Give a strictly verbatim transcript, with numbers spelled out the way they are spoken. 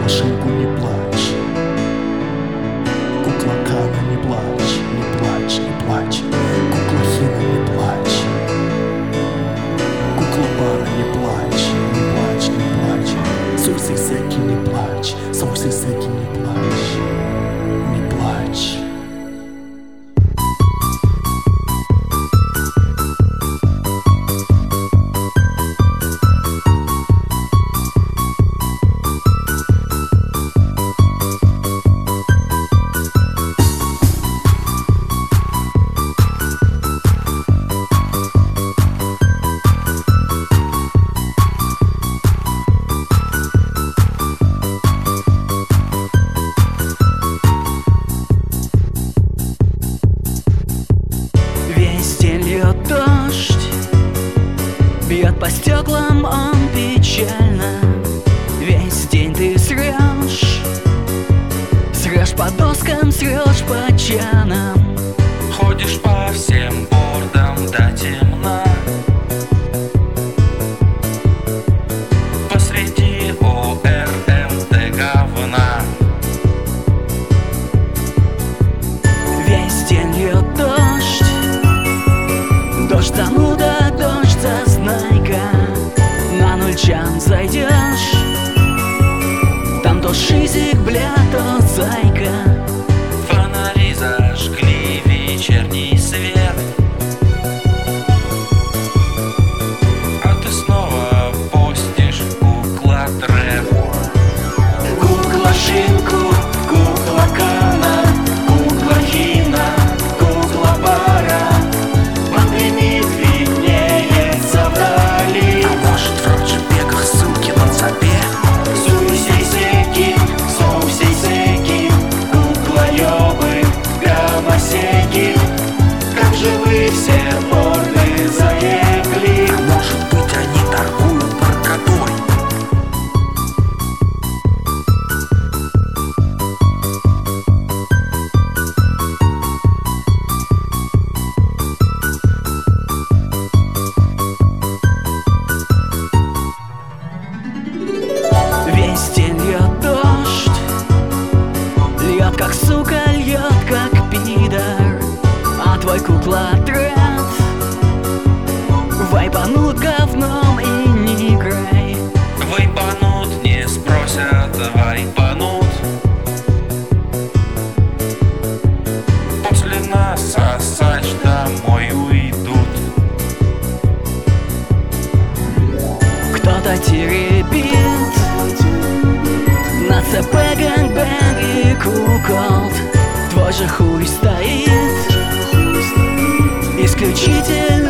машинку, не плачь. Кукла Кана, не плачь, не плачь, не плачь. Кукла Хина, не плачь. Кукла Бара, не плачь, не плачь, не плачь. Сой Сейсеки, не плачь, Сой Сейсеки, не плачь, не плачь. Дождь бьет по стеклам, он печально. Весь день ты срешь, срешь по доскам, срешь по чанам. Ходишь по всем бордам до темна. Посреди ОРМТ говна. Весь день льет дождь, дождь зануда, дождь зазнайка. На нульчан зайдешь, там то шизик, бля, то зайка. Фонари зажгли вечерний свет, а ты снова постишь кукла трэп. Кукла Шинку, кукла Кана, кукла Хина, кукла Бара. Пандемит виднеется вдали. А может, в Роджебеках ссылки на забег? Сой Сейсеки, Сой Сейсеки, куклоёбы, гомосеки. Как же вы все порны заебли? А может быть, они торгуют наркотой? Весь день льет дождь, льет как сука, льет как пидор. А твой кукла-тред вайпанут говном и не играй. Вайпанут, не спросят, вайпанут. После нас сосать домой уйдут. Кто-то теребит на ЦП гэнг-бэнг и куколд. Твой же хуй стоит исключительно